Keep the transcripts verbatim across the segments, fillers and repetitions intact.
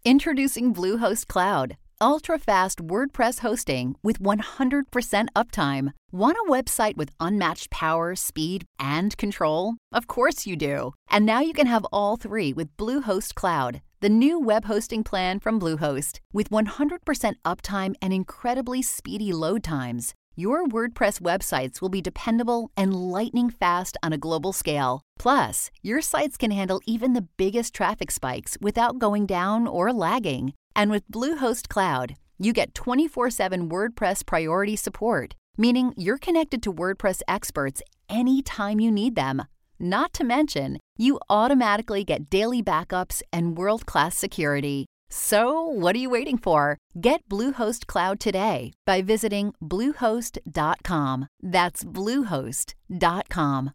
Introducing Bluehost Cloud, ultra-fast WordPress hosting with one hundred percent uptime. Want a website with unmatched power, speed, and control? Of course you do. And now you can have all three with Bluehost Cloud, the new web hosting plan from Bluehost. With one hundred percent uptime and incredibly speedy load times, your WordPress websites will be dependable and lightning fast on a global scale. Plus, your sites can handle even the biggest traffic spikes without going down or lagging. And with Bluehost Cloud, you get twenty-four seven WordPress priority support, meaning you're connected to WordPress experts anytime you need them. Not to mention, you automatically get daily backups and world-class security. So, what are you waiting for? Get Bluehost Cloud today by visiting bluehost dot com. That's bluehost dot com.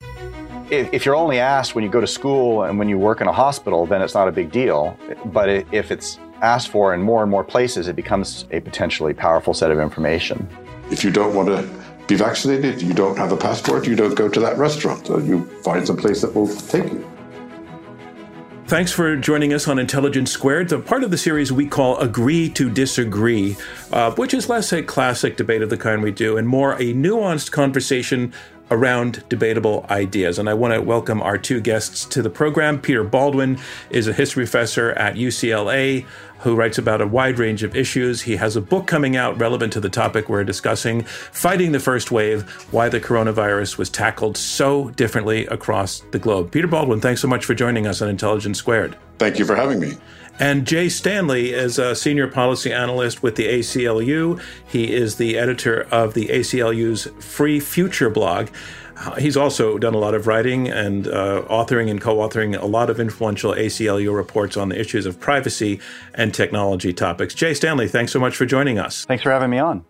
If you're only asked when you go to school and when you work in a hospital, then it's not a big deal. But if it's asked for in more and more places, it becomes a potentially powerful set of information. If you don't want to be vaccinated, you don't have a passport, you don't go to that restaurant. So you find some place that will take you. Thanks for joining us on Intelligence Squared, the part of the series we call Agree to Disagree, uh, which is less a classic debate of the kind we do and more a nuanced conversation around debatable ideas. And I want to welcome our two guests to the program. Peter Baldwin is a history professor at U C L A who writes about a wide range of issues. He has a book coming out relevant to the topic we're discussing, Fighting the First Wave, Why the Coronavirus Was Tackled So Differently Across the Globe. Peter Baldwin, thanks so much for joining us on Intelligence Squared. Thank you for having me. And Jay Stanley is a senior policy analyst with the A C L U. He is the editor of the A C L U's Free Future blog. He's also done a lot of writing and uh, authoring and co-authoring a lot of influential A C L U reports on the issues of privacy and technology topics. Jay Stanley, thanks so much for joining us. Thanks for having me on.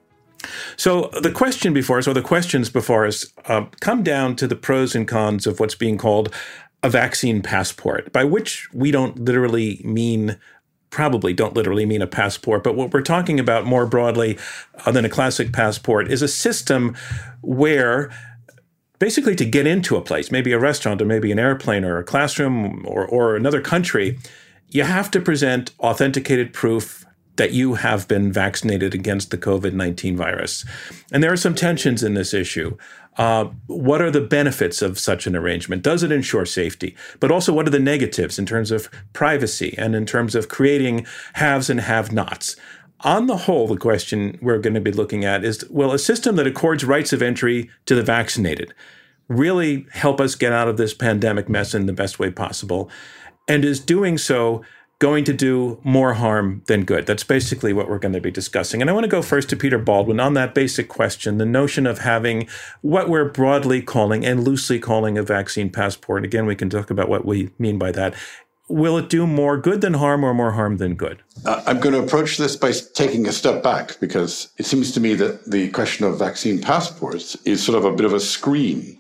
So the question before us, or the questions before us, uh, come down to the pros and cons of what's being called a vaccine passport, by which we don't literally mean, probably don't literally mean a passport, but what we're talking about more broadly uh, than a classic passport is a system where basically to get into a place, maybe a restaurant or maybe an airplane or a classroom or, or another country, you have to present authenticated proof that you have been vaccinated against the COVID nineteen virus. And there are some tensions in this issue. Uh, what are the benefits of such an arrangement? Does it ensure safety? But also, what are the negatives in terms of privacy and in terms of creating haves and have-nots? On the whole, the question we're going to be looking at is, will a system that accords rights of entry to the vaccinated really help us get out of this pandemic mess in the best way possible? And is doing so going to do more harm than good? That's basically what we're going to be discussing. And I want to go first to Peter Baldwin on that basic question, the notion of having what we're broadly calling and loosely calling a vaccine passport. Again, we can talk about what we mean by that. Will it do more good than harm or more harm than good? Uh, I'm going to approach this by taking a step back, because it seems to me that the question of vaccine passports is sort of a bit of a screen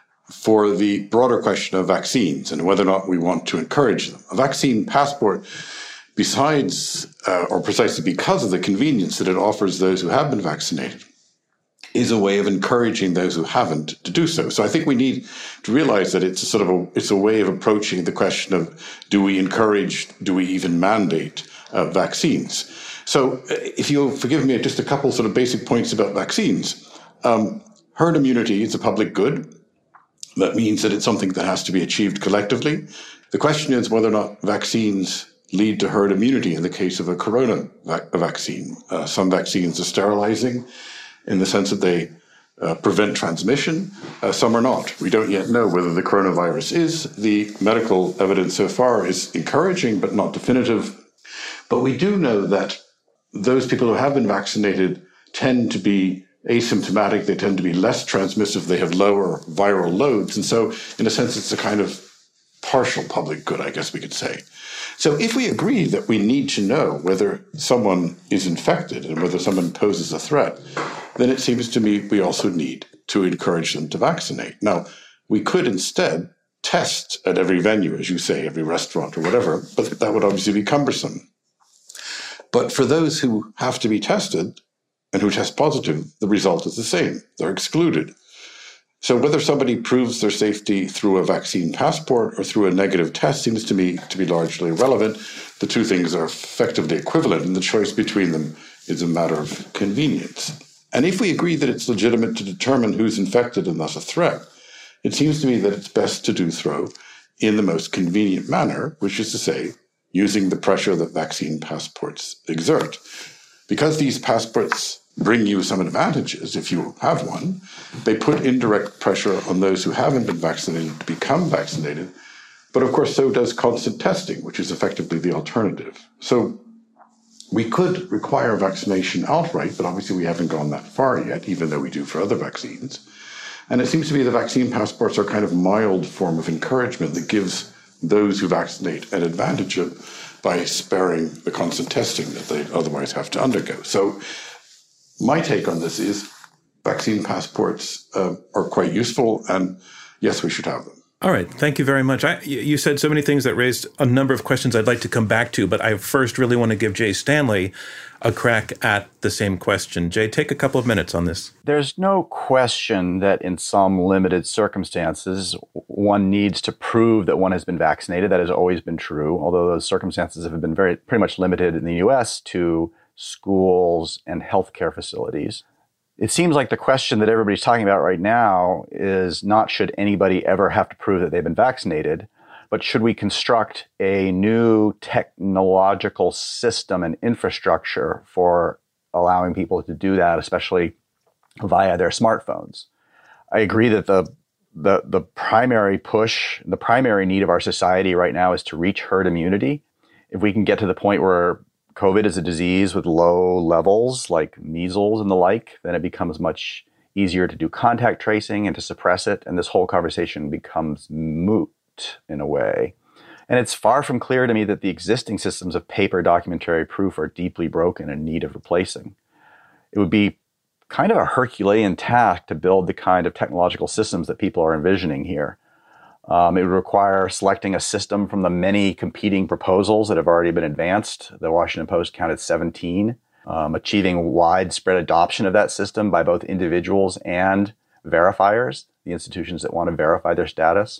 for the broader question of vaccines and whether or not we want to encourage them. A vaccine passport, besides uh, or precisely because of the convenience that it offers those who have been vaccinated, is a way of encouraging those who haven't to do so. So I think we need to realize that it's a sort of a, it's a way of approaching the question of, do we encourage, do we even mandate uh, vaccines? So uh, if you'll forgive me just a couple sort of basic points about vaccines. Um, herd immunity is a public good. That means that it's something that has to be achieved collectively. The question is whether or not vaccines lead to herd immunity in the case of a corona vac- vaccine. Uh, some vaccines are sterilizing in the sense that they uh, prevent transmission. Uh, some are not. We don't yet know whether the coronavirus is. The medical evidence so far is encouraging but not definitive. But we do know that those people who have been vaccinated tend to be asymptomatic. They tend to be less transmissive. They have lower viral loads. And so, in a sense, it's a kind of partial public good, I guess we could say. So if we agree that we need to know whether someone is infected and whether someone poses a threat, then it seems to me we also need to encourage them to vaccinate. Now, we could instead test at every venue, as you say, every restaurant or whatever, but that would obviously be cumbersome. But for those who have to be tested and who test positive, the result is the same. They're excluded. So whether somebody proves their safety through a vaccine passport or through a negative test seems to me to be largely irrelevant. The two things are effectively equivalent, and the choice between them is a matter of convenience. And if we agree that it's legitimate to determine who's infected and thus a threat, it seems to me that it's best to do so in the most convenient manner, which is to say, using the pressure that vaccine passports exert. Because these passports bring you some advantages, if you have one, they put indirect pressure on those who haven't been vaccinated to become vaccinated. But of course, so does constant testing, which is effectively the alternative. So we could require vaccination outright, but obviously we haven't gone that far yet, even though we do for other vaccines. And it seems to me the vaccine passports are kind of mild form of encouragement that gives those who vaccinate an advantage of, by sparing the constant testing that they otherwise have to undergo. So my take on this is vaccine passports uh, are quite useful, and yes, we should have them. All right. Thank you very much. I, you said so many things that raised a number of questions I'd like to come back to, but I first really want to give Jay Stanley a crack at the same question. Jay, take a couple of minutes on this. There's no question that in some limited circumstances, one needs to prove that one has been vaccinated. That has always been true, although those circumstances have been very pretty much limited in the U S to schools and healthcare facilities. It seems like the question that everybody's talking about right now is not should anybody ever have to prove that they've been vaccinated, but should we construct a new technological system and infrastructure for allowing people to do that, especially via their smartphones? I agree that the the the primary push, the primary need of our society right now is to reach herd immunity. If we can get to the point where COVID is a disease with low levels like measles and the like, then it becomes much easier to do contact tracing and to suppress it. And this whole conversation becomes moot in a way. And it's far from clear to me that the existing systems of paper documentary proof are deeply broken and in need of replacing. It would be kind of a Herculean task to build the kind of technological systems that people are envisioning here. Um, it would require selecting a system from the many competing proposals that have already been advanced. The Washington Post counted seventeen, um, achieving widespread adoption of that system by both individuals and verifiers, the institutions that want to verify their status.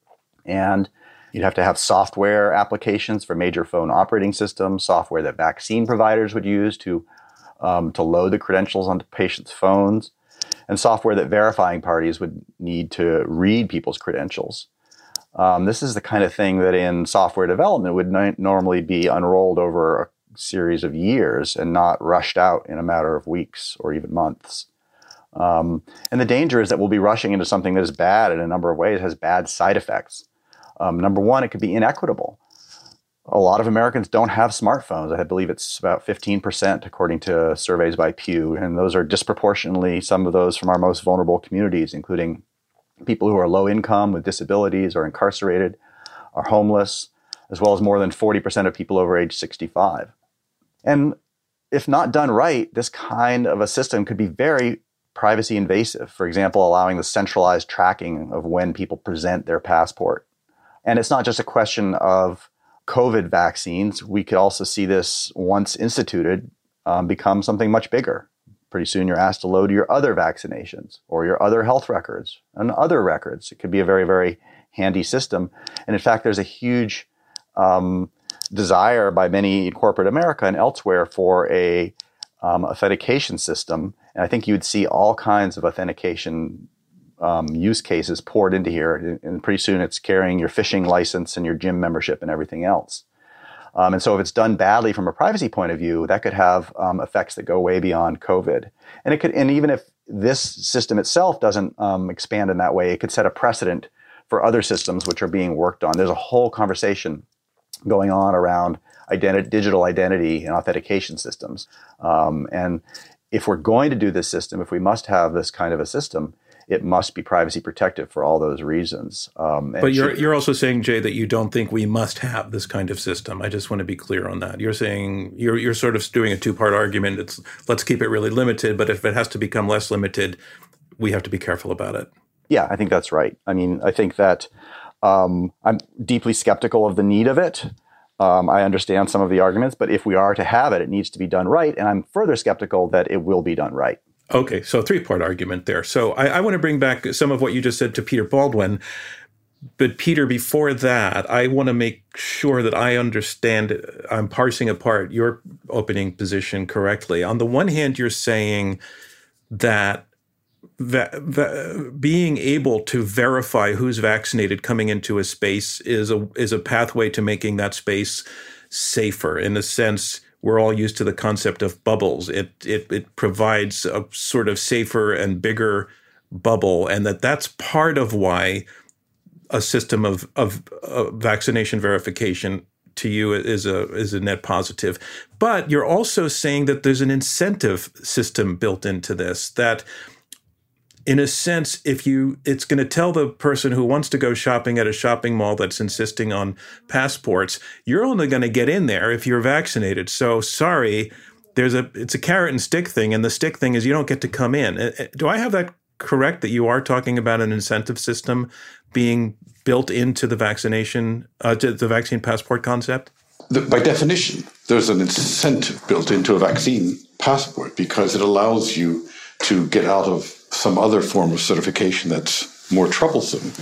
And you'd have to have software applications for major phone operating systems, software that vaccine providers would use to, um, to load the credentials onto patients' phones, and software that verifying parties would need to read people's credentials. Um, this is the kind of thing that in software development would n- normally be unrolled over a series of years and not rushed out in a matter of weeks or even months. Um, and the danger is that we'll be rushing into something that is bad in a number of ways, has bad side effects. Um, number one, it could be inequitable. A lot of Americans don't have smartphones. I believe it's about fifteen percent, according to surveys by Pew. And those are disproportionately some of those from our most vulnerable communities, including people who are low income with disabilities or incarcerated, are homeless, as well as more than forty percent of people over age sixty-five. And if not done right, this kind of a system could be very privacy invasive. For example, allowing the centralized tracking of when people present their passport. And it's not just a question of COVID vaccines. We could also see this, once instituted, um, become something much bigger. Pretty soon you're asked to load your other vaccinations or your other health records and other records. It could be a very, very handy system. And in fact, there's a huge um, desire by many in corporate America and elsewhere for a um, authentication system. And I think you would see all kinds of authentication um, use cases poured into here. And pretty soon it's carrying your fishing license and your gym membership and everything else. Um, and so if it's done badly from a privacy point of view, that could have um, effects that go way beyond COVID. And it could, and even if this system itself doesn't um, expand in that way, it could set a precedent for other systems which are being worked on. There's a whole conversation going on around identi- digital identity and authentication systems. Um, and if we're going to do this system, if we must have this kind of a system, it must be privacy protective for all those reasons. Um, but you're you're also saying, Jay, that you don't think we must have this kind of system. I just want to be clear on that. You're saying you're you're sort of doing a two-part argument. It's let's keep it really limited, but if it has to become less limited, we have to be careful about it. Yeah, I think that's right. I mean, I think that um, I'm deeply skeptical of the need of it. Um, I understand some of the arguments, but if we are to have it, it needs to be done right. And I'm further skeptical that it will be done right. Okay, so three-part argument there. So I, I want to bring back some of what you just said to Peter Baldwin. But Peter, before that, I want to make sure that I understand, I'm parsing apart your opening position correctly. On the one hand, you're saying that, that, that being able to verify who's vaccinated coming into a space is a is a pathway to making that space safer. In a sense, we're all used to the concept of bubbles. It it it provides a sort of safer and bigger bubble, and that that's part of why a system of of uh, vaccination verification to you is a is a net positive. But you're also saying that there's an incentive system built into this, that in a sense, if you, it's going to tell the person who wants to go shopping at a shopping mall that's insisting on passports, you're only going to get in there if you're vaccinated. So sorry, there's a, it's a carrot and stick thing. And the stick thing is you don't get to come in. Do I have that correct, that you are talking about an incentive system being built into the vaccination, uh, to the vaccine passport concept? The, by definition, there's an incentive built into a vaccine passport because it allows you to get out of some other form of certification that's more troublesome,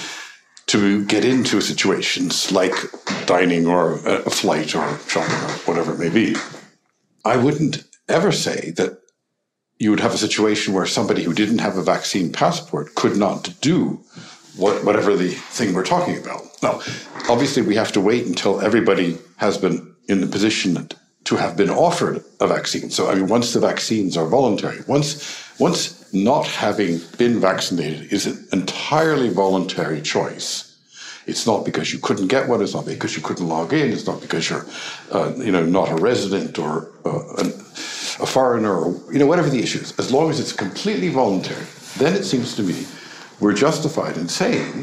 to get into situations like dining or a flight or shopping or whatever it may be. I wouldn't ever say that you would have a situation where somebody who didn't have a vaccine passport could not do what, whatever the thing we're talking about. Now, obviously, we have to wait until everybody has been in the position to have been offered a vaccine. So, I mean, once the vaccines are voluntary, once once not having been vaccinated is an entirely voluntary choice. It's not because you couldn't get one. It's not because you couldn't log in. It's not because you're, uh, you know, not a resident or uh, an, a foreigner or, you know, whatever the issue is. As long as it's completely voluntary, then it seems to me we're justified in saying,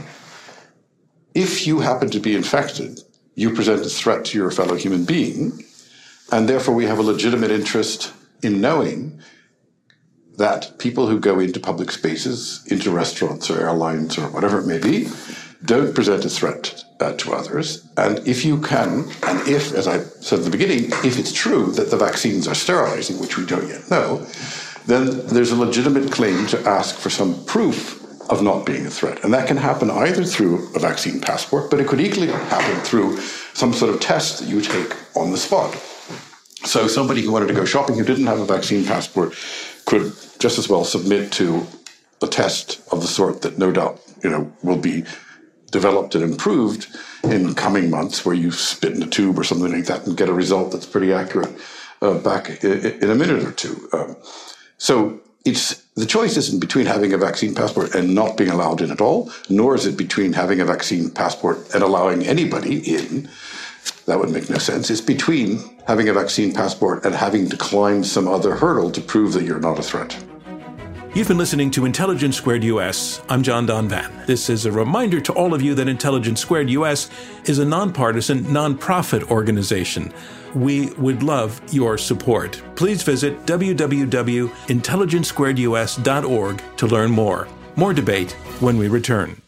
if you happen to be infected, you present a threat to your fellow human being, and therefore we have a legitimate interest in knowing that people who go into public spaces, into restaurants or airlines or whatever it may be, don't present a threat uh, to others. And if you can, and if, as I said at the beginning, if it's true that the vaccines are sterilizing, which we don't yet know, then there's a legitimate claim to ask for some proof of not being a threat. And that can happen either through a vaccine passport, but it could equally happen through some sort of test that you take on the spot. So somebody who wanted to go shopping who didn't have a vaccine passport could just as well submit to a test of the sort that no doubt, you know, will be developed and improved in coming months, where you spit in a tube or something like that and get a result that's pretty accurate uh, back in, in a minute or two. Um, so it's the choice isn't between having a vaccine passport and not being allowed in at all, nor is it between having a vaccine passport and allowing anybody in. That would make no sense. It's between having a vaccine passport and having to climb some other hurdle to prove that you're not a threat. You've been listening to Intelligence Squared U S. I'm John Donvan. This is a reminder to all of you that Intelligence Squared U S is a nonpartisan, nonprofit organization. We would love your support. Please visit w w w dot intelligence squared u s dot org to learn more. More debate when we return.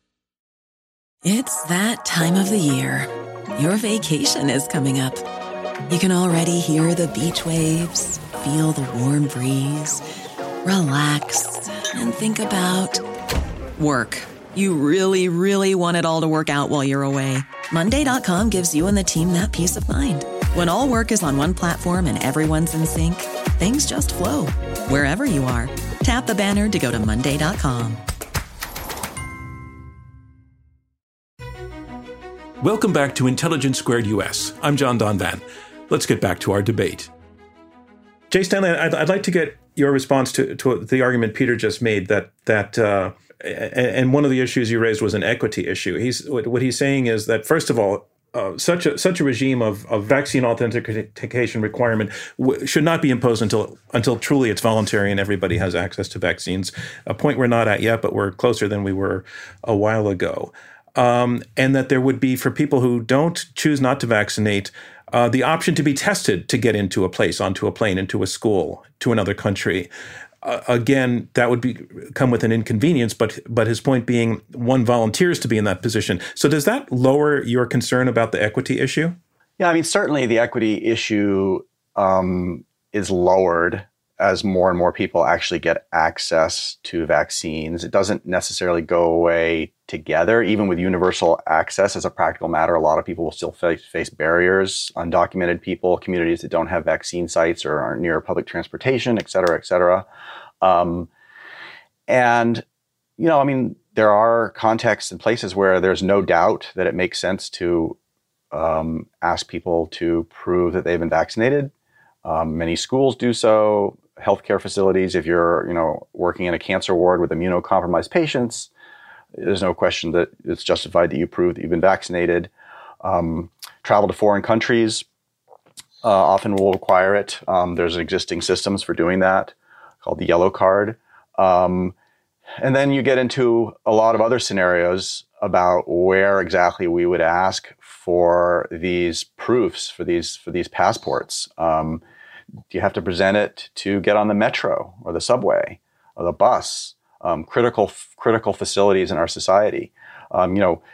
It's that time of the year. Your vacation is coming up. You can already hear the beach waves, feel the warm breeze, relax, and think about work. You really, really want it all to work out while you're away. Monday dot com gives you and the team that peace of mind. When all work is on one platform and everyone's in sync, things just flow. Wherever you are, tap the banner to go to Monday dot com. Welcome back to Intelligence Squared U S. I'm John Donvan. Let's get back to our debate. Jay Stanley, I'd, I'd like to get your response to, to the argument Peter just made, that that uh, and one of the issues you raised was an equity issue. He's what he's saying is that, first of all, uh, such a such a regime of, of vaccine authentication requirement w- should not be imposed until until truly it's voluntary and everybody has access to vaccines. A point we're not at yet, but we're closer than we were a while ago. Um, and that there would be, for people who don't choose not to vaccinate, uh, the option to be tested to get into a place, onto a plane, into a school, to another country. Uh, again, that would be come with an inconvenience, but but his point being, one volunteers to be in that position. So does that lower your concern about the equity issue? Yeah, I mean, certainly the equity issue um, is lowered as more and more people actually get access to vaccines, it doesn't necessarily go away together. Even with universal access as a practical matter, a lot of people will still face, face barriers, undocumented people, communities that don't have vaccine sites or aren't near public transportation, et cetera, et cetera. Um, and, you know, I mean, there are contexts and places where there's no doubt that it makes sense to um, ask people to prove that they've been vaccinated. Um, many schools do so. Healthcare facilities, if you're, you know, working in a cancer ward with immunocompromised patients, there's no question that it's justified that you prove that you've been vaccinated. Um, travel to foreign countries uh, often will require it. Um, there's existing systems for doing that called the Yellow Card. Um, and then you get into a lot of other scenarios about where exactly we would ask for these proofs, for these for these passports. Um, do you have to present it to get on the metro or the subway or the bus? Um, critical critical facilities in our society. Um, you know,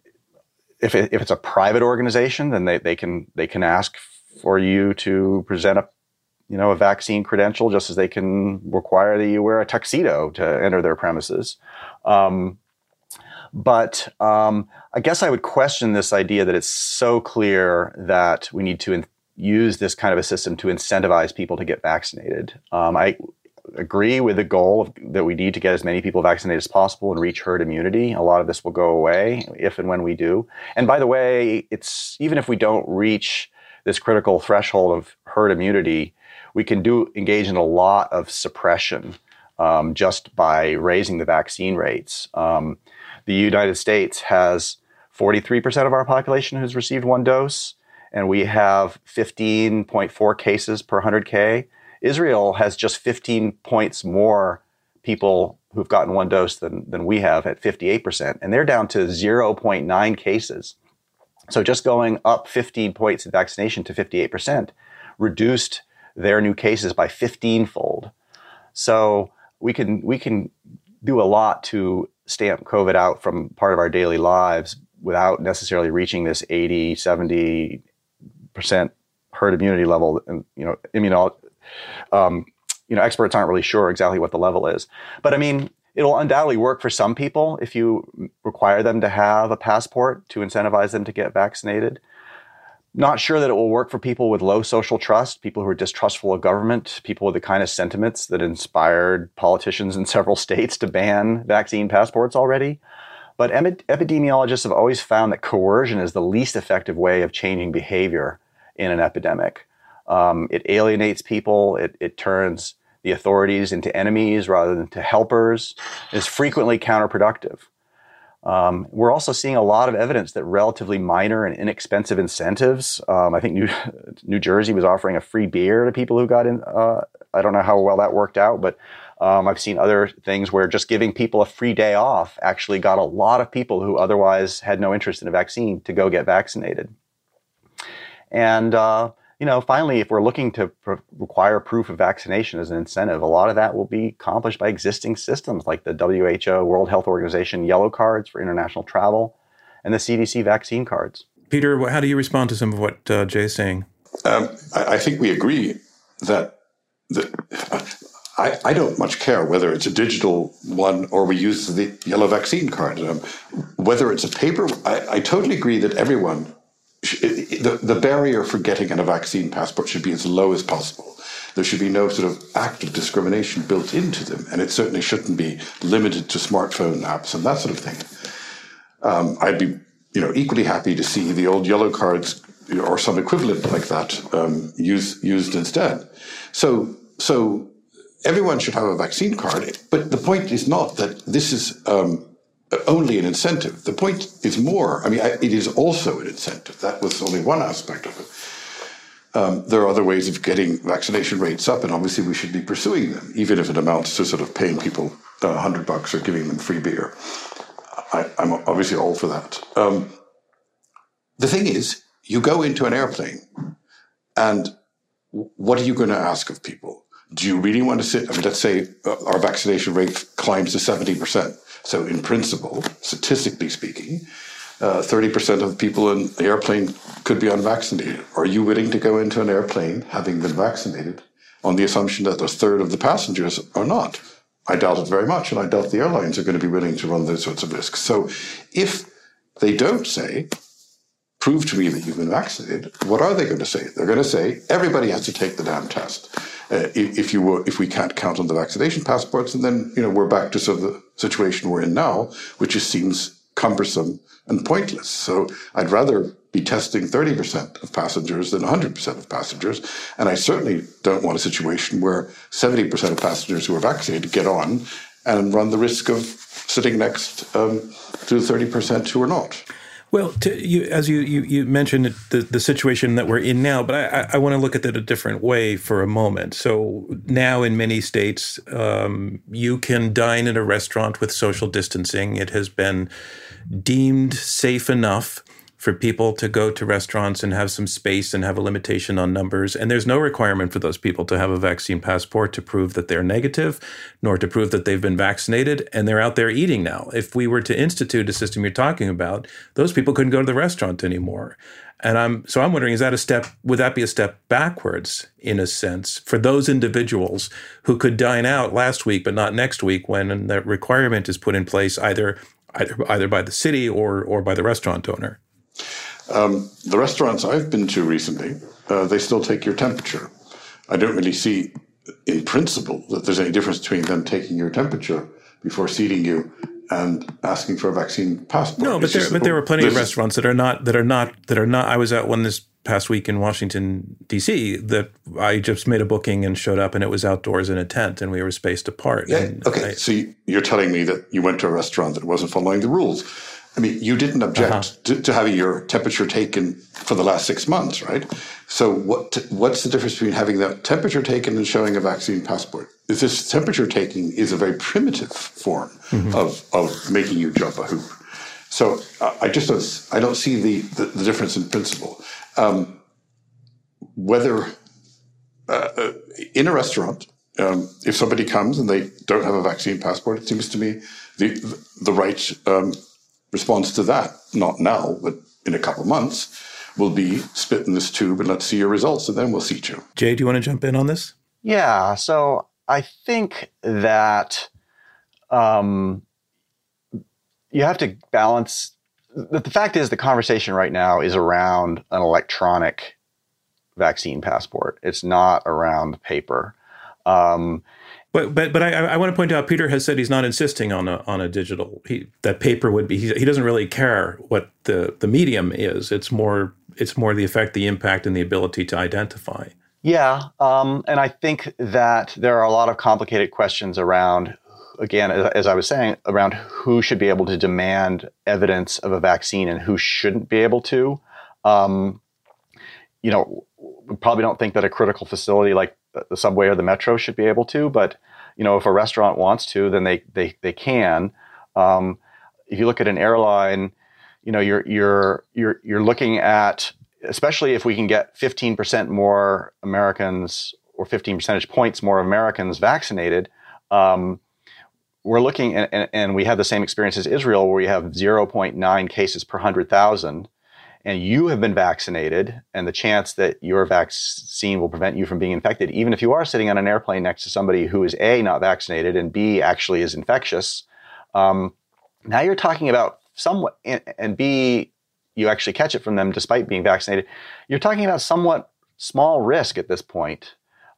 if it, if it's a private organization, then they, they can they can ask for you to present a you know a vaccine credential, just as they can require that you wear a tuxedo to enter their premises. Um, but um, I guess I would question this idea that it's so clear that we need to in- use this kind of a system to incentivize people to get vaccinated. Um, I agree with the goal of, that we need to get as many people vaccinated as possible and reach herd immunity. A lot of this will go away if and when we do. And by the way, it's even if we don't reach this critical threshold of herd immunity, we can do engage in a lot of suppression um, just by raising the vaccine rates. Um, the United States has forty-three percent of our population who's received one dose, and we have fifteen point four cases per one hundred K. Israel has just fifteen points more people who've gotten one dose than, than we have at fifty-eight percent, and they're down to zero point nine cases. So just going up fifteen points in vaccination to fifty-eight percent reduced their new cases by fifteen-fold. So we can we can do a lot to stamp COVID out from part of our daily lives without necessarily reaching this eighty, seventy percent herd immunity level. And, you know, immunology, um, you know, experts aren't really sure exactly what the level is. But I mean, it'll undoubtedly work for some people if you require them to have a passport to incentivize them to get vaccinated. Not sure that it will work for people with low social trust, people who are distrustful of government, people with the kind of sentiments that inspired politicians in several states to ban vaccine passports already. But em- epidemiologists have always found that coercion is the least effective way of changing behavior in an epidemic. Um, it alienates people. It, it turns the authorities into enemies rather than to helpers. It's frequently counterproductive. Um, we're also seeing a lot of evidence that relatively minor and inexpensive incentives. Um, I think New, New Jersey was offering a free beer to people who got in. Uh, I don't know how well that worked out, but um, I've seen other things where just giving people a free day off actually got a lot of people who otherwise had no interest in a vaccine to go get vaccinated. And, uh, you know, finally, if we're looking to pr- require proof of vaccination as an incentive, a lot of that will be accomplished by existing systems like the W H O, World Health Organization Yellow Cards for international travel, and the C D C vaccine cards. Peter, how do you respond to some of what uh, Jay's saying? Um, I, I think we agree that the, I, I don't much care whether it's a digital one or we use the yellow vaccine card. Um, whether it's a paper, I, I totally agree that everyone The, the barrier for getting a vaccine passport should be as low as possible. There should be no sort of act of discrimination built into them, and it certainly shouldn't be limited to smartphone apps and that sort of thing. Um, I'd be, you know, equally happy to see the old yellow cards or some equivalent like that um, used used instead. So, so everyone should have a vaccine card, but the point is not that this is Um, only an incentive. The point is more, I mean, it is also an incentive. That was only one aspect of it. Um, there are other ways of getting vaccination rates up, and obviously we should be pursuing them, even if it amounts to sort of paying people a uh, hundred bucks or giving them free beer. I, I'm obviously all for that. Um, the thing is, you go into an airplane, and what are you going to ask of people? Do you really want to sit, I mean, let's say uh, our vaccination rate climbs to seventy percent. So in principle, statistically speaking, uh, thirty percent of the people in the airplane could be unvaccinated. Are you willing to go into an airplane, having been vaccinated, on the assumption that a third of the passengers are not. I doubt it very much, and I doubt the airlines are going to be willing to run those sorts of risks. So if they don't say, prove to me that you've been vaccinated, what are they going to say? They're going to say, everybody has to take the damn test. Uh, if, if you were, if we can't count on the vaccination passports, and then, you know, we're back to sort of the situation we're in now, which just seems cumbersome and pointless. So I'd rather be testing thirty percent of passengers than one hundred percent of passengers. And I certainly don't want a situation where seventy percent of passengers who are vaccinated get on and run the risk of sitting next um, to the thirty percent who are not. Well, to, you, as you, you, you mentioned the, the situation that we're in now, but I, I want to look at it a different way for a moment. So now in many states, um, you can dine in a restaurant with social distancing. It has been deemed safe enough for people to go to restaurants and have some space and have a limitation on numbers. And there's no requirement for those people to have a vaccine passport to prove that they're negative, nor to prove that they've been vaccinated, and they're out there eating now. If we were to institute a system you're talking about, those people couldn't go to the restaurant anymore. And I'm so I'm wondering, is that a step, would that be a step backwards in a sense for those individuals who could dine out last week but not next week when the requirement is put in place either either, either by the city or or by the restaurant owner? Um, the restaurants I've been to recently, uh, they still take your temperature. I don't really see, in principle, that there's any difference between them taking your temperature before seating you and asking for a vaccine passport. No, but there, but there were plenty of restaurants that are not that are not that are not. I was at one this past week in Washington D C that I just made a booking and showed up, and it was outdoors in a tent, and we were spaced apart. Yeah. And okay. I, so you're telling me that you went to a restaurant that wasn't following the rules. I mean, you didn't object uh-huh. to, to having your temperature taken for the last six months, right? So what? What's the difference between having that temperature taken and showing a vaccine passport? Is this temperature taking is a very primitive form mm-hmm. of, of making you jump a hoop. So uh, I just don't, I don't see the, the, the difference in principle. Um, whether uh, in a restaurant, um, if somebody comes and they don't have a vaccine passport, it seems to me the, the right um, response to that, not now, but in a couple of months, will be spit in this tube and let's see your results, and then we'll seat you. Jay, do you want to jump in on this? Yeah, so I think that um, you have to balance. The, the fact is the conversation right now is around an electronic vaccine passport. It's not around paper. Um, But but but I, I want to point out, Peter has said he's not insisting on a on a digital. He, that paper would be. He, he doesn't really care what the, the medium is. It's more it's more the effect, the impact, and the ability to identify. Yeah, um, and I think that there are a lot of complicated questions around. Again, as, as I was saying, around who should be able to demand evidence of a vaccine and who shouldn't be able to. Um, you know, we probably don't think that a critical facility like the subway or the metro should be able to, but you know, if a restaurant wants to, then they they they can. Um, if you look at an airline, you know, you're you're you're you're looking at, especially if we can get fifteen percent more Americans or fifteen percentage points more Americans vaccinated. Um, we're looking, and, and, and we have the same experience as Israel, where we have zero point nine cases per one hundred thousand. And you have been vaccinated, and the chance that your vaccine will prevent you from being infected, even if you are sitting on an airplane next to somebody who is A, not vaccinated, and B, actually is infectious, um, now you're talking about somewhat, and, and B, you actually catch it from them despite being vaccinated, you're talking about somewhat small risk at this point.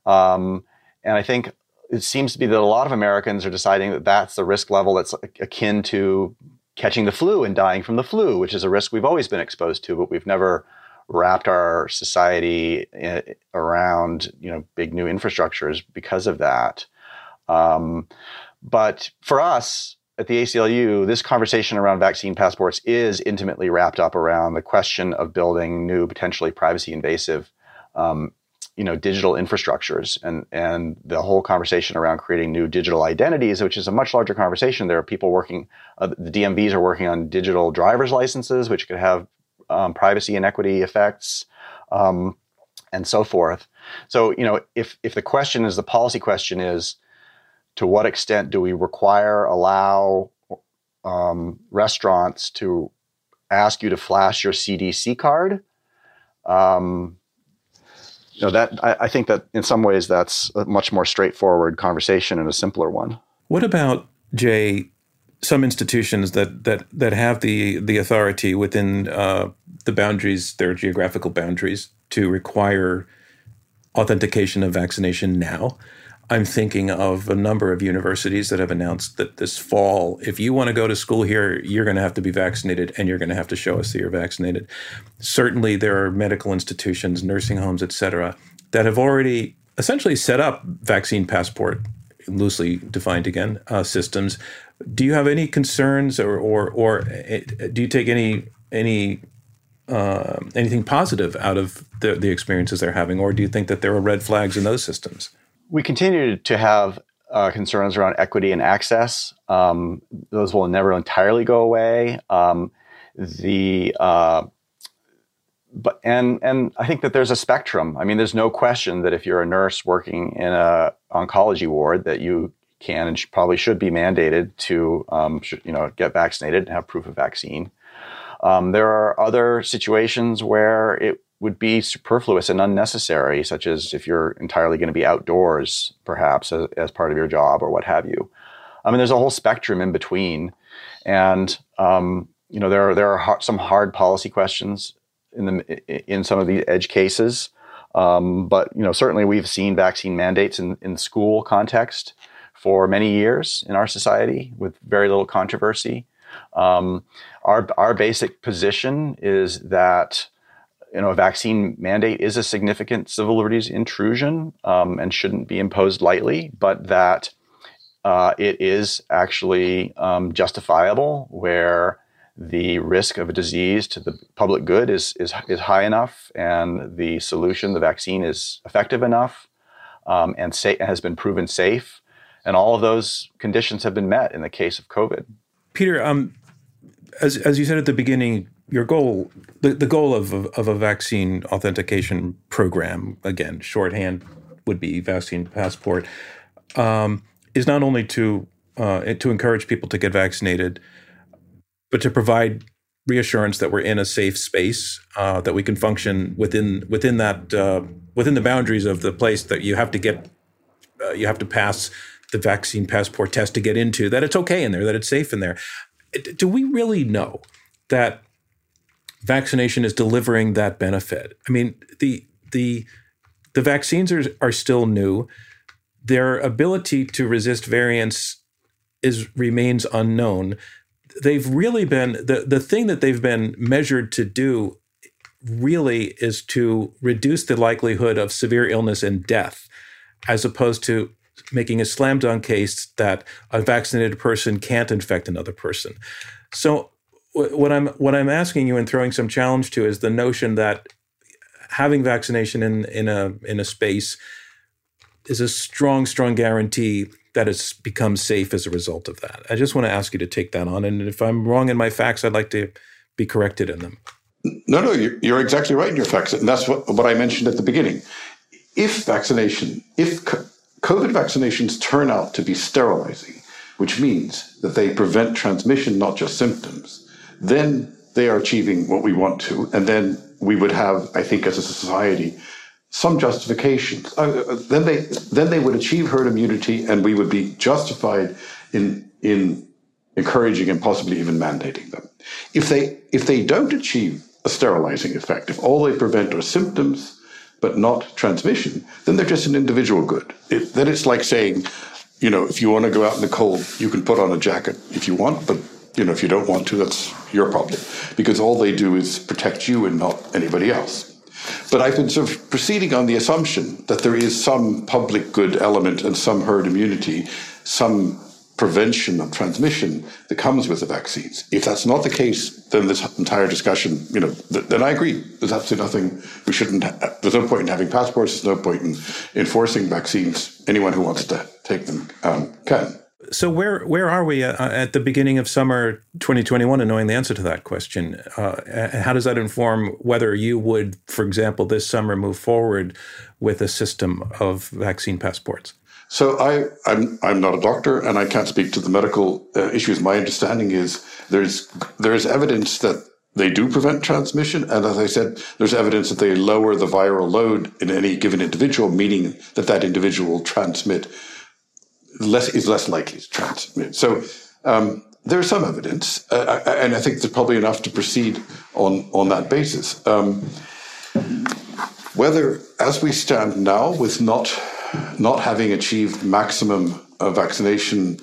Um, and I think it seems to be that a lot of Americans are deciding that that's the risk level that's akin to catching the flu and dying from the flu, which is a risk we've always been exposed to, but we've never wrapped our society around, you know, big new infrastructures because of that. Um, but for us at the A C L U, this conversation around vaccine passports is intimately wrapped up around the question of building new, potentially privacy invasive, um, you know, digital infrastructures, and, and the whole conversation around creating new digital identities, which is a much larger conversation. There are people working, uh, the D M Vs are working on digital driver's licenses, which could have um, privacy and equity effects, um, and so forth. So, you know, if, if the question is, the policy question is, to what extent do we require, allow um, restaurants to ask you to flash your C D C card? Um, you know, that I, I think that in some ways that's a much more straightforward conversation and a simpler one. What about, Jay, some institutions that that that have the the authority within uh, the boundaries, their geographical boundaries, to require authentication of vaccination now? I'm thinking of a number of universities that have announced that this fall, if you want to go to school here, you're going to have to be vaccinated and you're going to have to show us that you're vaccinated. Certainly, there are medical institutions, nursing homes, et cetera, that have already essentially set up vaccine passport, loosely defined again, uh, systems. Do you have any concerns, or or or do you take any any uh, anything positive out of the, the experiences they're having, or do you think that there are red flags in those systems? We continue to have uh, concerns around equity and access. Um, those will never entirely go away. Um, the uh, but and and I think that there's a spectrum. I mean, there's no question that if you're a nurse working in a oncology ward, that you can and sh- probably should be mandated to um, sh- you know get vaccinated and have proof of vaccine. Um, there are other situations where it would be superfluous and unnecessary, such as if you're entirely going to be outdoors, perhaps as, as part of your job or what have you. I mean, there's a whole spectrum in between, and um, you know there are there are hard, some hard policy questions in the in some of the edge cases. Um, but you know, certainly we've seen vaccine mandates in in the school context for many years in our society with very little controversy. Um, our our basic position is that, you know, a vaccine mandate is a significant civil liberties intrusion um, and shouldn't be imposed lightly, but that uh, it is actually um, justifiable where the risk of a disease to the public good is is is high enough, and the solution, the vaccine, is effective enough um, and sa- has been proven safe, and all of those conditions have been met in the case of COVID. Peter, um, as as you said at the beginning, your goal, the, the goal of, of of a vaccine authentication program, again, shorthand would be vaccine passport, um, is not only to uh, to encourage people to get vaccinated, but to provide reassurance that we're in a safe space, uh, that we can function within within that uh, within the boundaries of the place that you have to get, uh, you have to pass the vaccine passport test to get into, that it's okay in there, that it's safe in there. Do we really know that vaccination is delivering that benefit? I mean, the the the vaccines are are still new. Their ability to resist variants is remains unknown. They've really been the the thing that they've been measured to do really is to reduce the likelihood of severe illness and death, as opposed to making a slam dunk case that a vaccinated person can't infect another person. So what I'm what I'm asking you and throwing some challenge to is the notion that having vaccination in in a in a space is a strong, strong guarantee that it's become safe as a result of that. I just want to ask you to take that on. And if I'm wrong in my facts, I'd like to be corrected in them. No, no, you're exactly right in your facts. And that's what, what I mentioned at the beginning. If vaccination, if COVID vaccinations turn out to be sterilizing, which means that they prevent transmission, not just symptoms, then they are achieving what we want to. And then we would have, I think, as a society, some justification. Uh, then they then they would achieve herd immunity, and we would be justified in in encouraging and possibly even mandating them. If they if they don't achieve a sterilizing effect, if all they prevent are symptoms but not transmission, then they're just an individual good. It, then it's like saying, you know, if you want to go out in the cold, you can put on a jacket if you want, but you know, if you don't want to, that's your problem, because all they do is protect you and not anybody else. But I've been sort of proceeding on the assumption that there is some public good element and some herd immunity, some prevention of transmission that comes with the vaccines. If that's not the case, then this entire discussion, you know, th- then I agree. There's absolutely nothing, we shouldn't, ha- there's no point in having passports, there's no point in enforcing vaccines. Anyone who wants to take them um, can. So where where are we uh, at the beginning of summer twenty twenty-one and knowing the answer to that question? Uh, how does that inform whether you would, for example, this summer move forward with a system of vaccine passports? So I, I'm I'm not a doctor and I can't speak to the medical uh, issues. My understanding is there's there's evidence that they do prevent transmission. And as I said, there's evidence that they lower the viral load in any given individual, meaning that that individual will transmit less, is less likely to transmit. So um, there's some evidence, uh, and I think there's probably enough to proceed on, on that basis. Um, whether, as we stand now, with not, not having achieved maximum uh, vaccination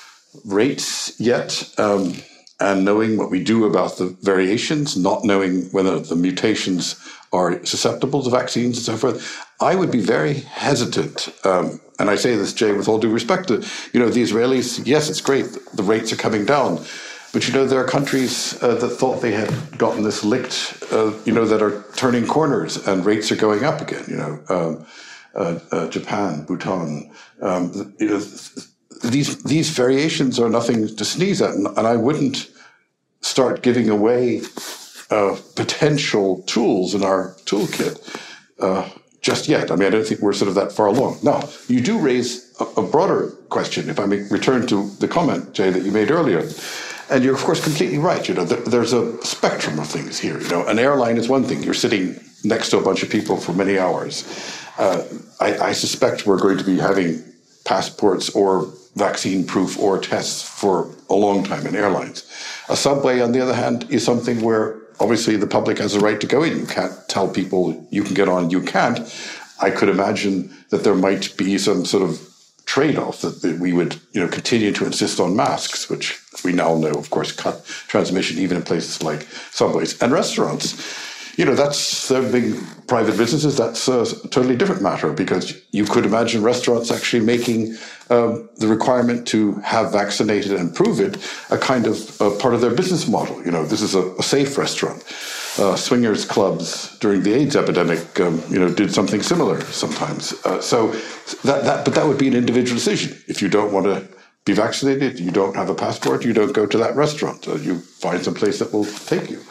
rates yet, um, and knowing what we do about the variations, not knowing whether the mutations are susceptible to vaccines and so forth, I would be very hesitant. Um, and I say this, Jay, with all due respect to, you know, the Israelis. Yes, it's great. The rates are coming down. But, you know, there are countries uh, that thought they had gotten this licked, uh, you know, that are turning corners and rates are going up again, you know, um, uh, uh, Japan, Bhutan, um, you know, These these variations are nothing to sneeze at, and I wouldn't start giving away uh, potential tools in our toolkit uh, just yet. I mean, I don't think we're sort of that far along. Now, you do raise a, a broader question, if I may return to the comment, Jay, that you made earlier. And you're, of course, completely right. You know, there, there's a spectrum of things here. You know, an airline is one thing. You're sitting next to a bunch of people for many hours. Uh, I, I suspect we're going to be having passports or vaccine proof or tests for a long time in airlines. A subway, on the other hand, is something where obviously the public has a right to go in. You can't tell people you can get on, you can't. I could imagine that there might be some sort of trade-off that, that we would, you know, continue to insist on masks, which we now know, of course, cut transmission even in places like subways and restaurants. You know, that's uh, big private businesses. That's a totally different matter, because you could imagine restaurants actually making um, the requirement to have vaccinated and prove it a kind of uh, part of their business model. You know, this is a, a safe restaurant. Uh, swingers clubs during the AIDS epidemic, um, you know, did something similar sometimes. Uh, so that that, but that would be an individual decision. If you don't want to be vaccinated, you don't have a passport, you don't go to that restaurant. Uh, you find some place that will take you.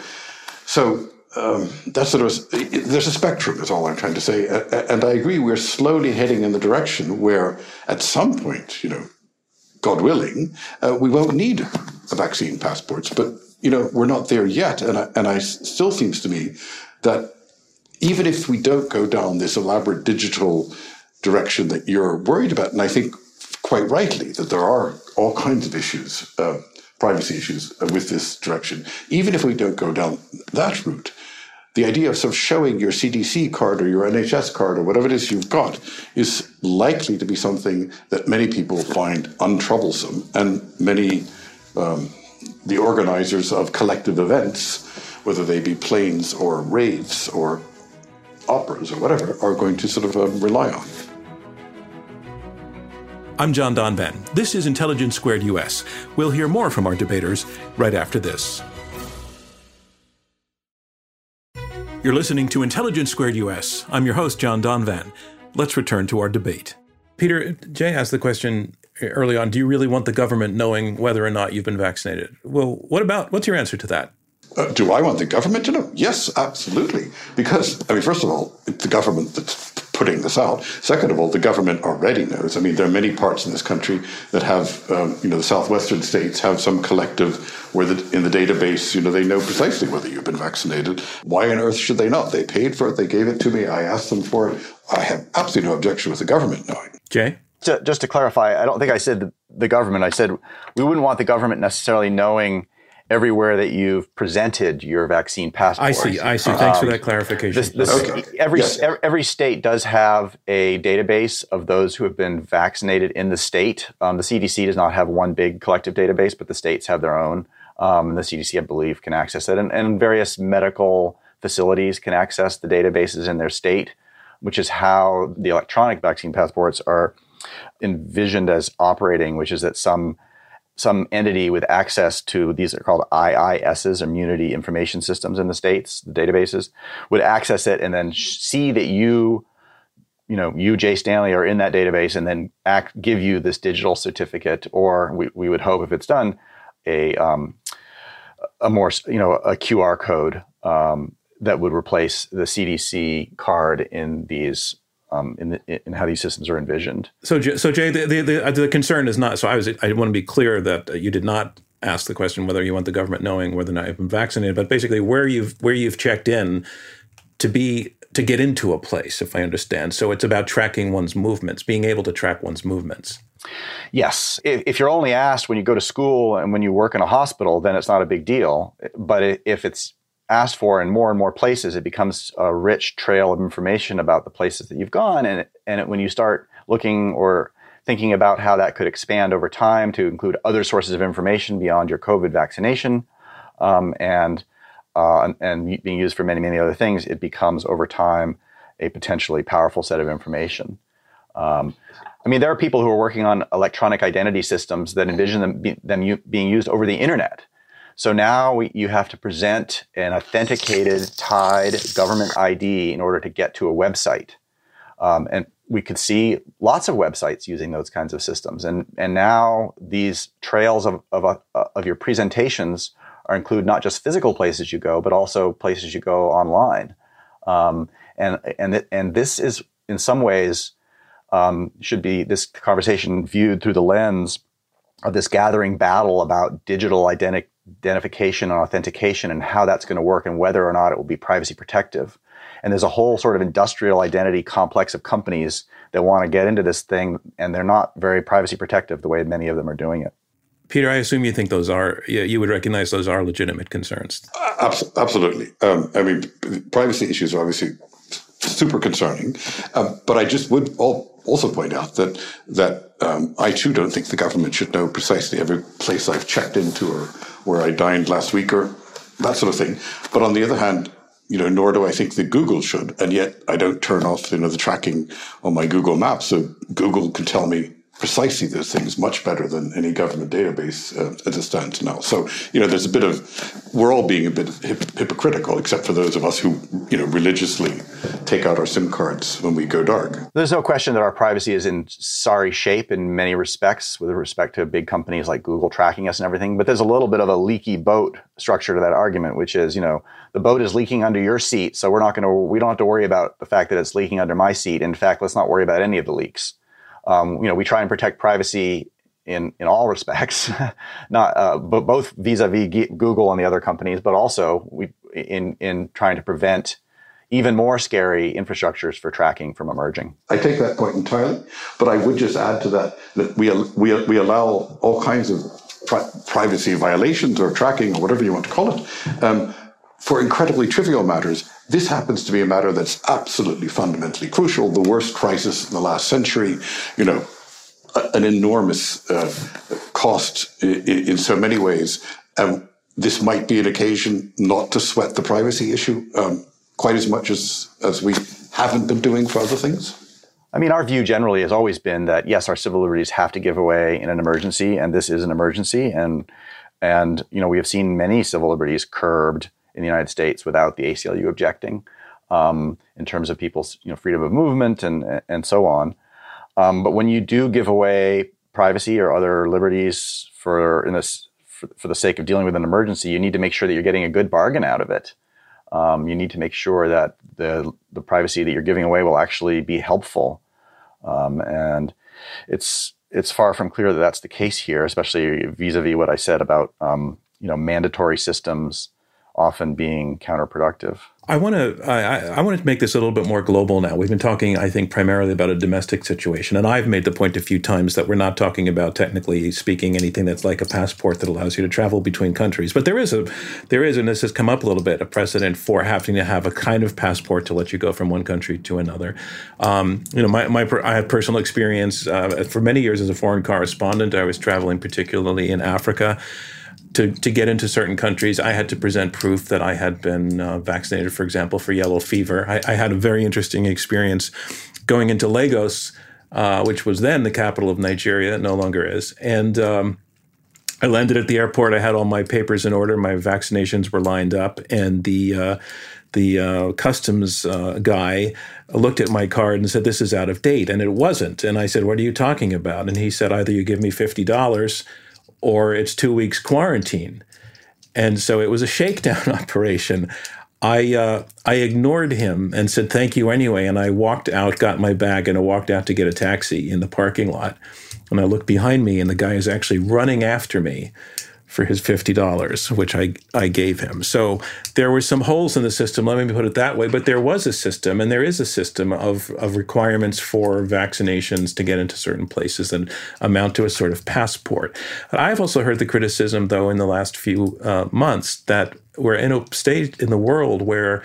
So. Um, that's sort of, there's a spectrum, is all I'm trying to say. And I agree, we're slowly heading in the direction where at some point, you know, God willing, uh, we won't need a vaccine passports. But, you know, we're not there yet. And I, and I still seems to me that even if we don't go down this elaborate digital direction that you're worried about, and I think quite rightly that there are all kinds of issues, uh, privacy issues uh, with this direction, even if we don't go down that route, the idea of sort of showing your C D C card or your N H S card or whatever it is you've got is likely to be something that many people find untroublesome, and many, um, the organizers of collective events, whether they be planes or raves or operas or whatever, are going to sort of um, rely on. I'm John Donvan. This is Intelligence Squared U S. We'll hear more from our debaters right after this. You're listening to Intelligence Squared U S. I'm your host, John Donvan. Let's return to our debate. Peter, Jay asked the question early on, do you really want the government knowing whether or not you've been vaccinated? Well, what about, what's your answer to that? Uh, do I want the government to know? Yes, absolutely. Because, I mean, first of all, it's the government that's putting this out. Second of all, the government already knows. I mean, there are many parts in this country that have, um, you know, the southwestern states have some collective where the, in the database, you know, they know precisely whether you've been vaccinated. Why on earth should they not? They paid for it. They gave it to me. I asked them for it. I have absolutely no objection with the government knowing. Jay? To, just to clarify, I don't think I said the, the government. I said we wouldn't want the government necessarily knowing everywhere that you've presented your vaccine passport. I see. I see. Thanks um, for that clarification. This, this, okay. Every yes. every state does have a database of those who have been vaccinated in the state. Um, the C D C does not have one big collective database, but the states have their own. Um, and the C D C, I believe, can access it. And, and various medical facilities can access the databases in their state, which is how the electronic vaccine passports are envisioned as operating, which is that some some entity with access to, these are called I I Ss, Immunity Information Systems in the states, the databases, would access it and then see that you, you know, you, Jay Stanley, are in that database, and then act, give you this digital certificate, or we, we would hope, if it's done, a um, a more, you know, a Q R code um, that would replace the C D C card in these Um, in, the, in how these systems are envisioned. So, so Jay, the, the, the, the concern is not, so I was, I want to be clear that you did not ask the question whether you want the government knowing whether or not you've been vaccinated, but basically where you've where you've checked in to be to get into a place, if I understand. So it's about tracking one's movements, being able to track one's movements. Yes. If you're only asked when you go to school and when you work in a hospital, then it's not a big deal. But if it's asked for in more and more places, it becomes a rich trail of information about the places that you've gone. And, and when you start looking or thinking about how that could expand over time to include other sources of information beyond your COVID vaccination, um, and uh, and being used for many, many other things, it becomes over time a potentially powerful set of information. Um, I mean, there are people who are working on electronic identity systems that envision them, be, them u- being used over the internet. So now we, you have to present an authenticated, tied government I D in order to get to a website. Um, and we could see lots of websites using those kinds of systems. And and now these trails of of, uh, of your presentations are include not just physical places you go, but also places you go online. Um, and and th- and this is in some ways um, should be this conversation viewed through the lens of this gathering battle about digital identi- identification and authentication and how that's going to work and whether or not it will be privacy protective. And there's a whole sort of industrial identity complex of companies that want to get into this thing, and they're not very privacy protective the way many of them are doing it. Peter, I assume you think those are, you would recognize those are legitimate concerns. Uh, absolutely. Um, I mean, privacy issues are obviously super concerning, um, but I just would also point out that that um, I too don't think the government should know precisely every place I've checked into or where I dined last week or that sort of thing. But on the other hand, you know, nor do I think that Google should, and yet I don't turn off, you know, the tracking on my Google Maps, so Google can tell me precisely those things much better than any government database uh, as it stands now. So, you know, there's a bit of, we're all being a bit hip- hypocritical, except for those of us who, you know, religiously take out our SIM cards when we go dark. There's no question that our privacy is in sorry shape in many respects with respect to big companies like Google tracking us and everything. But there's a little bit of a leaky boat structure to that argument, which is, you know, the boat is leaking under your seat. So we're not going to, we don't have to worry about the fact that it's leaking under my seat. In fact, let's not worry about any of the leaks. Um, you know, we try and protect privacy in, in all respects, not uh, but both vis-a-vis G- Google and the other companies, but also we in in trying to prevent even more scary infrastructures for tracking from emerging. I take that point entirely, but I would just add to that that we we we allow all kinds of pri- privacy violations or tracking or whatever you want to call it um, for incredibly trivial matters. This happens to be a matter that's absolutely fundamentally crucial, the worst crisis in the last century, you know, a, an enormous uh, cost in, in so many ways. Um, this might be an occasion not to sweat the privacy issue um, quite as much as, as we haven't been doing for other things. I mean, our view generally has always been that, yes, our civil liberties have to give away in an emergency, and this is an emergency. And, and you know, we have seen many civil liberties curbed in the United States without the A C L U objecting, um, in terms of people's, you know, freedom of movement and and so on. Um, but when you do give away privacy or other liberties for in this for, for the sake of dealing with an emergency, you need to make sure that you're getting a good bargain out of it. Um, you need to make sure that the the privacy that you're giving away will actually be helpful, um, and it's it's far from clear that that's the case here, especially vis-a-vis what I said about um, you know mandatory systems often being counterproductive. I want to I, I want to make this a little bit more global now. We've been talking, I think, primarily about a domestic situation, and I've made the point a few times that we're not talking about, technically speaking, anything that's like a passport that allows you to travel between countries. But there is a there is, and this has come up a little bit, a precedent for having to have a kind of passport to let you go from one country to another. Um, you know, my my I have personal experience uh, for many years as a foreign correspondent. I was traveling particularly in Africa. To, to get into certain countries, I had to present proof that I had been uh, vaccinated, for example, for yellow fever. I, I had a very interesting experience going into Lagos, uh, which was then the capital of Nigeria, it no longer is. And um, I landed at the airport. I had all my papers in order. My vaccinations were lined up. And the uh, the uh, customs uh, guy looked at my card and said, "This is out of date." And it wasn't. And I said, "What are you talking about?" And he said, "Either you give me fifty dollars or it's two weeks quarantine." And so it was a shakedown operation. I uh, I ignored him and said, "Thank you anyway." And I walked out, got my bag, and I walked out to get a taxi in the parking lot. And I looked behind me, and the guy is actually running after me for his fifty dollars, which I, I gave him. So there were some holes in the system, let me put it that way, but there was a system, and there is a system of, of requirements for vaccinations to get into certain places and amount to a sort of passport. I've also heard the criticism, though, in the last few uh, months that we're in a state in the world where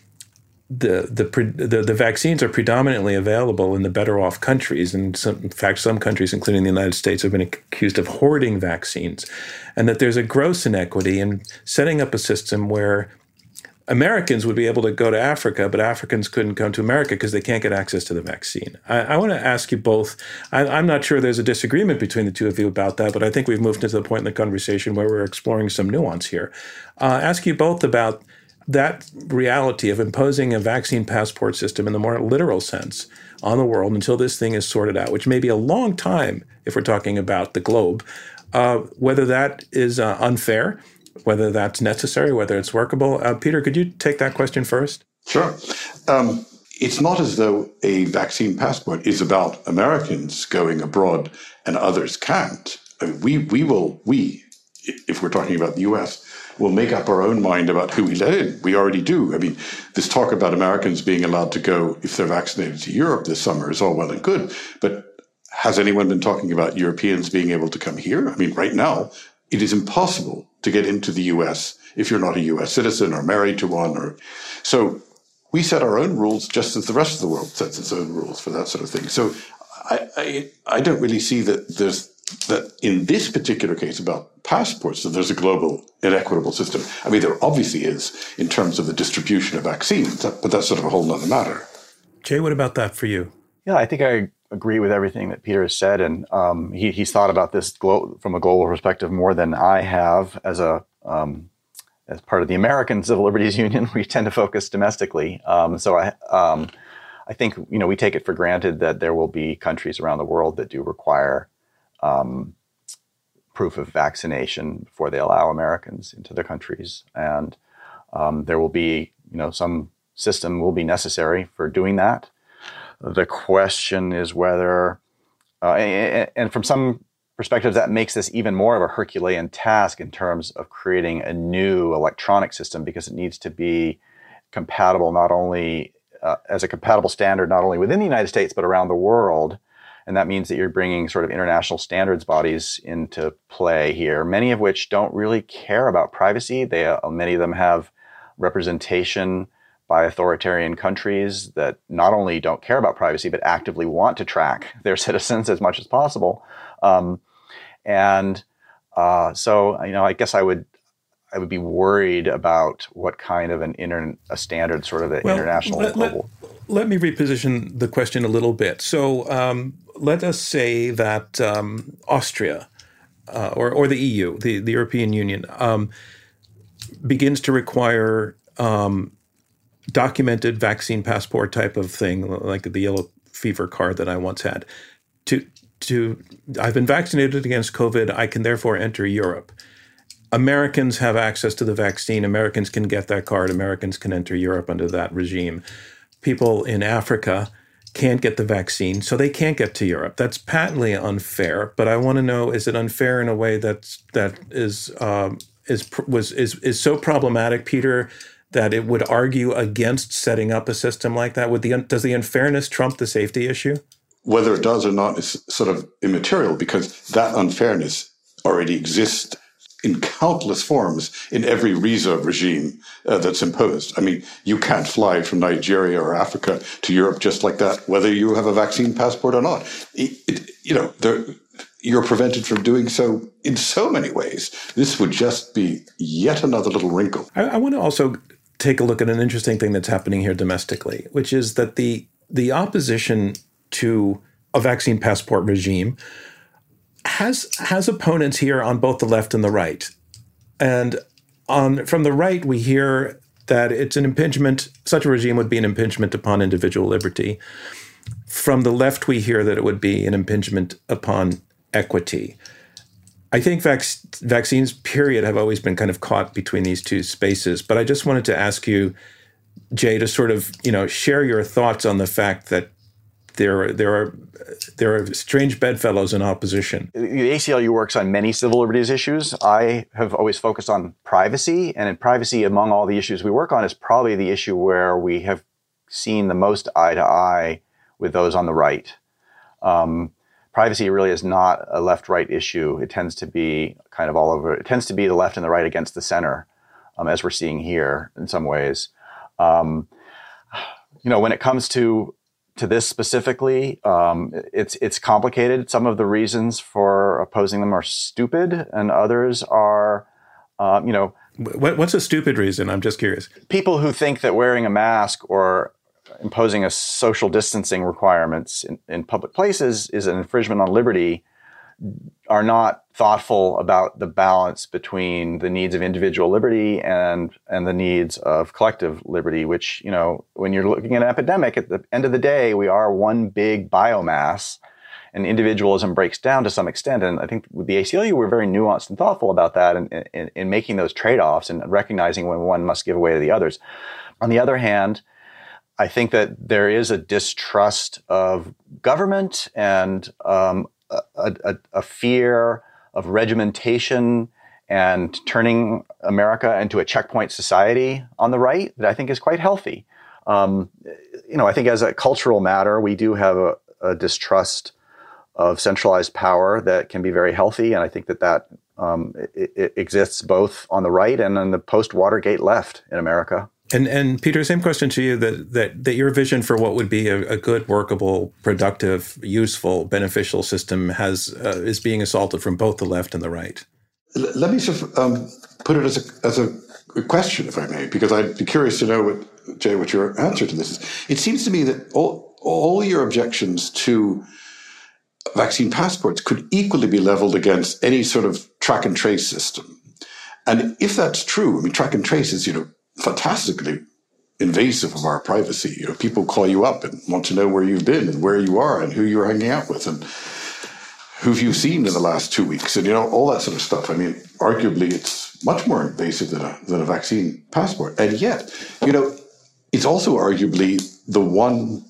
The, the the the vaccines are predominantly available in the better off countries, and some, in fact, some countries, including the United States, have been accused of hoarding vaccines, and that there's a gross inequity in setting up a system where Americans would be able to go to Africa, but Africans couldn't come to America because they can't get access to the vaccine. I, I want to ask you both. I, I'm not sure there's a disagreement between the two of you about that, but I think we've moved into the point in the conversation where we're exploring some nuance here. Uh, ask you both about that reality of imposing a vaccine passport system in the more literal sense on the world until this thing is sorted out, which may be a long time if we're talking about the globe, uh, whether that is uh, unfair, whether that's necessary, whether it's workable. Uh, Peter, could you take that question first? Sure. Um, it's not as though a vaccine passport is about Americans going abroad and others can't. I mean, we, we will, we, if we're talking about the U S, we'll make up our own mind about who we let in. We already do. I mean, this talk about Americans being allowed to go, if they're vaccinated, to Europe this summer is all well and good. But has anyone been talking about Europeans being able to come here? I mean, right now, it is impossible to get into the U S if you're not a U S citizen or married to one. Or so we set our own rules just as the rest of the world sets its own rules for that sort of thing. So I, I, I don't really see that there's that in this particular case about passports, that there's a global inequitable system. I mean, there obviously is in terms of the distribution of vaccines, but that's sort of a whole nother matter. Jay, what about that for you? Yeah, I think I agree with everything that Peter has said. And um, he, he's thought about this glo- from a global perspective more than I have as a um, as part of the American Civil Liberties Union. We tend to focus domestically. Um, so I um, I think, you know, we take it for granted that there will be countries around the world that do require Um, proof of vaccination before they allow Americans into their countries. And um, there will be, you know, some system will be necessary for doing that. The question is whether, uh, and, and from some perspectives, that makes this even more of a Herculean task in terms of creating a new electronic system, because it needs to be compatible not only uh, as a compatible standard, not only within the United States, but around the world. And that means that you're bringing sort of international standards bodies into play here, many of which don't really care about privacy. They, uh, many of them have representation by authoritarian countries that not only don't care about privacy, but actively want to track their citizens as much as possible. Um, and uh, so, you know, I guess I would I would be worried about what kind of an inter- a standard sort of an well, international let, global. Let, let me reposition the question a little bit. So um, let us say that um, Austria uh, or, or the E U, the, the European Union, um, begins to require um, documented vaccine passport type of thing, like the yellow fever card that I once had. To to I've been vaccinated against COVID. I can therefore enter Europe. Americans have access to the vaccine. Americans can get that card. Americans can enter Europe under that regime. People in Africa can't get the vaccine, so they can't get to Europe. That's patently unfair. But I want to know: is it unfair in a way that's that is um, is was is is so problematic, Peter, that it would argue against setting up a system like that? Would the does the unfairness trump the safety issue? Whether it does or not is sort of immaterial, because that unfairness already exists in countless forms in every visa regime uh, that's imposed. I mean, you can't fly from Nigeria or Africa to Europe just like that, whether you have a vaccine passport or not. It, it, you know, there, you're prevented from doing so in so many ways. This would just be yet another little wrinkle. I, I want to also take a look at an interesting thing that's happening here domestically, which is that the the opposition to a vaccine passport regime has has opponents here on both the left and the right. And on from the right, we hear that it's an impingement, such a regime would be an impingement upon individual liberty. From the left, we hear that it would be an impingement upon equity. I think vac- vaccines, period, have always been kind of caught between these two spaces. But I just wanted to ask you, Jay, to sort of, you know, share your thoughts on the fact that there there are there are strange bedfellows in opposition. The A C L U works on many civil liberties issues. I have always focused on privacy, and in privacy, among all the issues we work on, is probably the issue where we have seen the most eye to eye with those on the right. Um, privacy really is not a left-right issue. It tends to be kind of all over. It tends to be the left and the right against the center, um, as we're seeing here in some ways. Um, you know, when it comes to to this specifically, um, it's it's complicated. Some of the reasons for opposing them are stupid, and others are, um, you know, what, what's a stupid reason? I'm just curious. People who think that wearing a mask or imposing a social distancing requirements in, in public places is an infringement on liberty are not thoughtful about the balance between the needs of individual liberty and and the needs of collective liberty, which, you know, when you're looking at an epidemic, at the end of the day, we are one big biomass, and individualism breaks down to some extent. And I think with the A C L U, we're very nuanced and thoughtful about that in, in, in making those trade-offs and recognizing when one must give away to the others. On the other hand, I think that there is a distrust of government and um, a, a, a fear of regimentation and turning America into a checkpoint society on the right that I think is quite healthy. Um, you know, I think as a cultural matter, we do have a, a distrust of centralized power that can be very healthy. And I think that that um, it, it exists both on the right and on the post-Watergate left in America. And and Peter, same question to you, that that, that your vision for what would be a, a good, workable, productive, useful, beneficial system has uh, is being assaulted from both the left and the right. Let me sort of um, put it as a as a question, if I may, because I'd be curious to know, what, Jay, what your answer to this is. It seems to me that all all your objections to vaccine passports could equally be leveled against any sort of track and trace system. And if that's true, I mean, track and trace is, you know, fantastically invasive of our privacy. You know, people call you up and want to know where you've been and where you are and who you're hanging out with and who've you seen in the last two weeks and, you know, all that sort of stuff. I mean, arguably, it's much more invasive than a, than a vaccine passport. And yet, you know, it's also arguably the one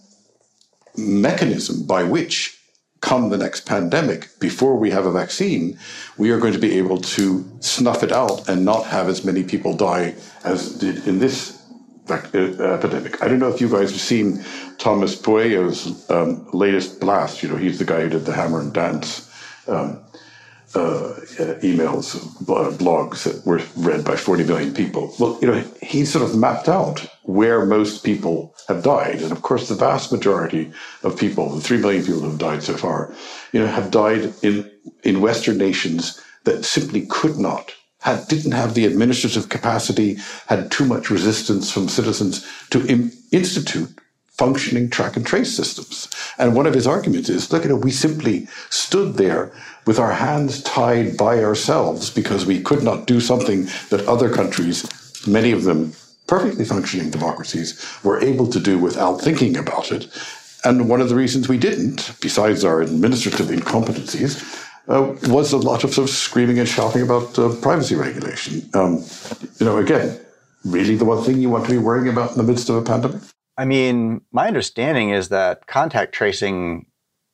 mechanism by which, come the next pandemic, before we have a vaccine, we are going to be able to snuff it out and not have as many people die as did in this epidemic. I don't know if you guys have seen Thomas Pueyo's um, latest blast. You know, he's the guy who did the Hammer and Dance um, uh, emails, blogs that were read by forty million people. Well, you know, he sort of mapped out where most people have died. And of course, the vast majority of people, the three million people who have died so far, you know, have died in, in Western nations that simply could not, had, didn't have the administrative capacity, had too much resistance from citizens to im- institute functioning track and trace systems. And one of his arguments is, look, you know, we simply stood there with our hands tied by ourselves because we could not do something that other countries, many of them perfectly functioning democracies, were able to do without thinking about it. And one of the reasons we didn't, besides our administrative incompetencies, uh, was a lot of sort of screaming and shouting about uh, privacy regulation. Um, you know, again, really the one thing you want to be worrying about in the midst of a pandemic? I mean, my understanding is that contact tracing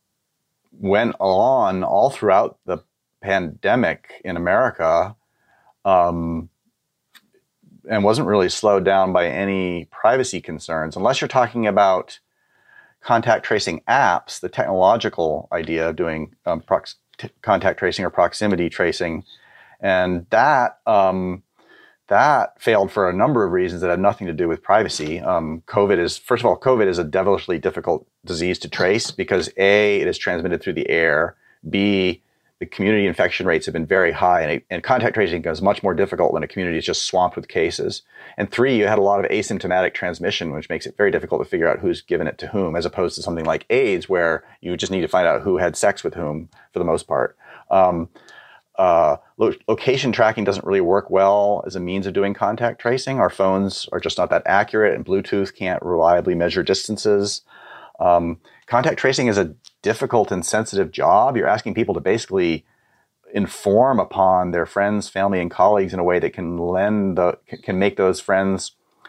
went on all throughout the pandemic in America, um, and wasn't really slowed down by any privacy concerns, unless you're talking about contact tracing apps, the technological idea of doing um, prox- t- contact tracing or proximity tracing. And that um, that failed for a number of reasons that have nothing to do with privacy. Um, COVID is, first of all, COVID is a devilishly difficult disease to trace because A, it is transmitted through the air, B, the community infection rates have been very high, and, and contact tracing is much more difficult when a community is just swamped with cases. And three, you had a lot of asymptomatic transmission, which makes it very difficult to figure out who's given it to whom, as opposed to something like AIDS, where you just need to find out who had sex with whom for the most part. Um, uh, lo- location tracking doesn't really work well as a means of doing contact tracing. Our phones are just not that accurate, and Bluetooth can't reliably measure distances. Um, contact tracing is a difficult and sensitive job. You're asking people to basically inform upon their friends, family, and colleagues in a way that can lend the can make those friends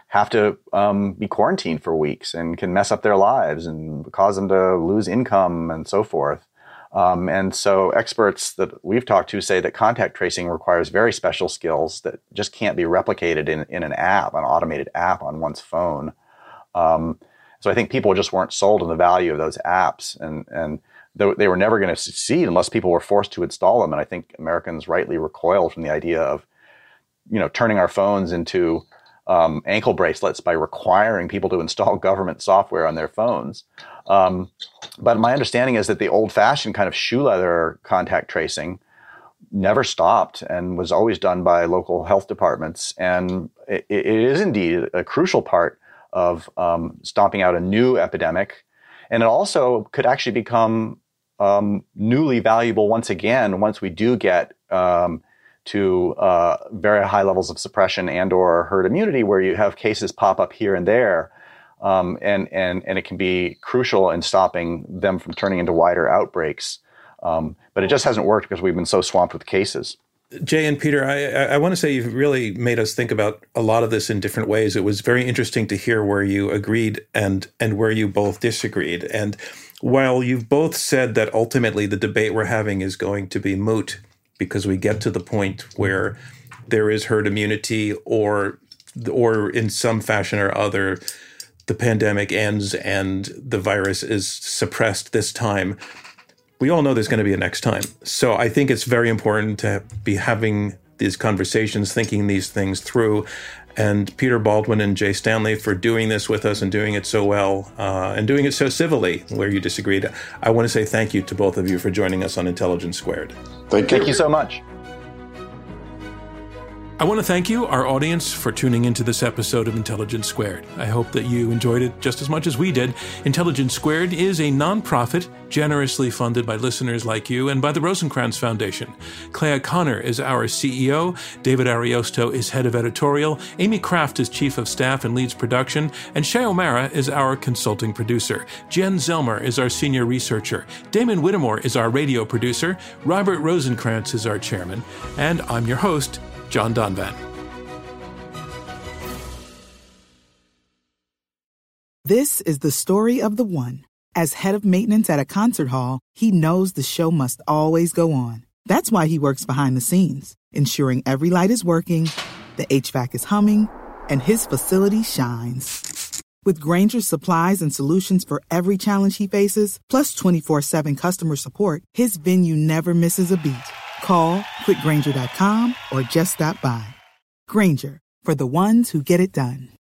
have to um, be quarantined for weeks and can mess up their lives and cause them to lose income and so forth. Um, and so experts that we've talked to say that contact tracing requires very special skills that just can't be replicated in, in an app, an automated app on one's phone. Um, so I think people just weren't sold on the value of those apps, and, and they, they were never going to succeed unless people were forced to install them. And I think Americans rightly recoiled from the idea of, you know, turning our phones into um, ankle bracelets by requiring people to install government software on their phones. Um, but my understanding is that the old-fashioned kind of shoe leather contact tracing never stopped and was always done by local health departments. And it, it is indeed a crucial part of um, stomping out a new epidemic. And it also could actually become um, newly valuable once again, once we do get um, to uh, very high levels of suppression and or herd immunity, where you have cases pop up here and there. Um, and, and, and it can be crucial in stopping them from turning into wider outbreaks. Um, but it just hasn't worked because we've been so swamped with cases. Jay and Peter, I, I want to say you've really made us think about a lot of this in different ways. It was very interesting to hear where you agreed and, and where you both disagreed. And while you've both said that ultimately the debate we're having is going to be moot because we get to the point where there is herd immunity or, or in some fashion or other, the pandemic ends and the virus is suppressed this time, we all know there's going to be a next time. So I think it's very important to be having these conversations, thinking these things through. And Peter Baldwin and Jay Stanley for doing this with us and doing it so well uh, and doing it so civilly where you disagreed. I want to say thank you to both of you for joining us on Intelligence Squared. Thank you. Thank you so much. I want to thank you, our audience, for tuning into this episode of Intelligence Squared. I hope that you enjoyed it just as much as we did. Intelligence Squared is a nonprofit generously funded by listeners like you and by the Rosencrantz Foundation. Clea Connor is our C E O, David Ariosto is head of editorial, Amy Kraft is chief of staff and leads production, and Shay O'Mara is our consulting producer. Jen Zelmer is our senior researcher. Damon Whittemore is our radio producer. Robert Rosencrantz is our chairman. And I'm your host, John Donvan. This is the story of the one. As head of maintenance at a concert hall, he knows the show must always go on. That's why he works behind the scenes, ensuring every light is working, the H V A C is humming, and his facility shines. With Grainger's supplies and solutions for every challenge he faces, plus twenty-four seven customer support, his venue never misses a beat. Call quick grainger dot com or just stop by. Grainger, for the ones who get it done.